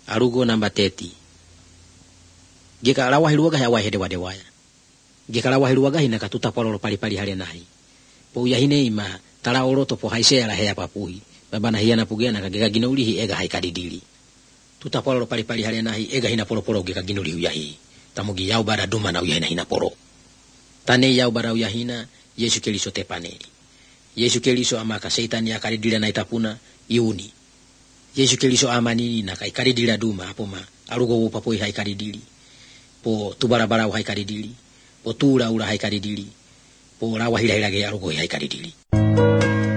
Arugo namba 30. Geka lawa hiluwaga ya wahede wadewaya. Geka lawa hiluwaga hina katuta pololo pali hale nahi. Po yahine ima tala oroto po haise ala hea papuhi. Babana hiana pugena kageka ginaulihi ega haikadidili. Tuta pololo pali hale nahi ega hina polo geka ginulihi uyahi. Tamugi yau bara duma na uyahina hina poro. Tane yau bara uyahina Yesu Keliso tepaneli. Yesu Keliso amaka seitani akaridila na itapuna iuni. Yesu Keliso amani na kaikaridila duma apoma arugo papo haikaridili. Po tubarabara haikaridili. Po tura ura haikaridili. Po rawa hila ge arugo haikaridili.